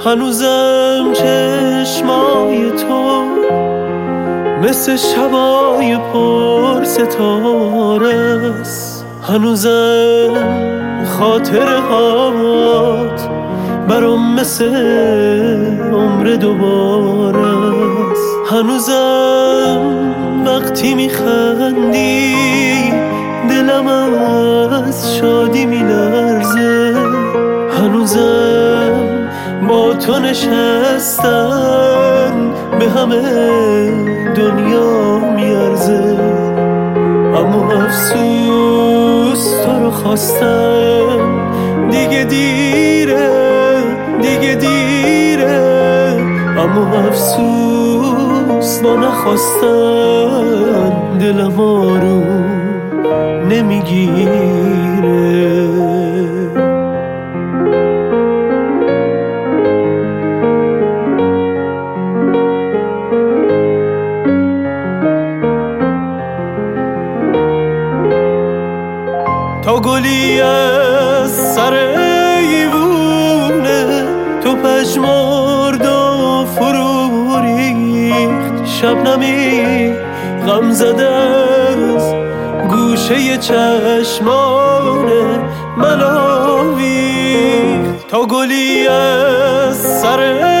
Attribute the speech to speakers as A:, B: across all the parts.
A: هنوزم چشمای تو مثل شبای پر ستاره است. هنوزم خاطر هات برام مثل عمر دوباره است. هنوزم وقتی میخندی دلم از شادی میلرزه. هنوزم با تو نشستن به همه دنیا میارزه. اما افسوس تو رو خواستم دیگه دیره. اما افسوس با نخواستن دلم آروم نمیگیره. تا گلی از سر ایوونه تو پژمرد و فرو ریخت. شبنمی غم زده از گوشه چشمان من آویخت. تا گلی از سر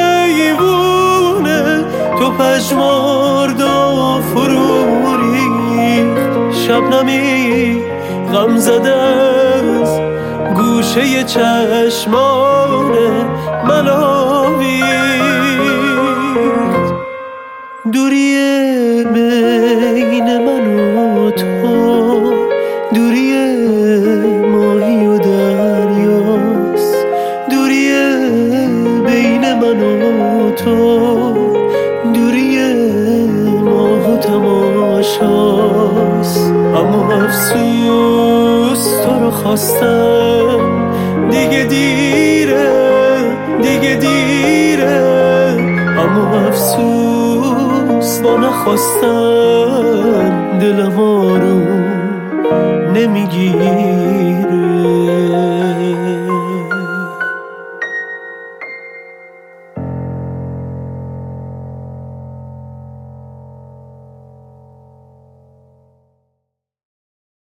A: ایوونه تو پژمرد و فرو ریخت. شبنمی غم زده از گوشه چشمان من آویخت. دوریه بین من و تو دوریه ماهی و دریاست. دوریه بین من و تو دوریه ماه و تماشاست. اما افسوس تو رو خواستم دیگه دیره. اما افسوس با نخواستن دلم آروم نمیگیره.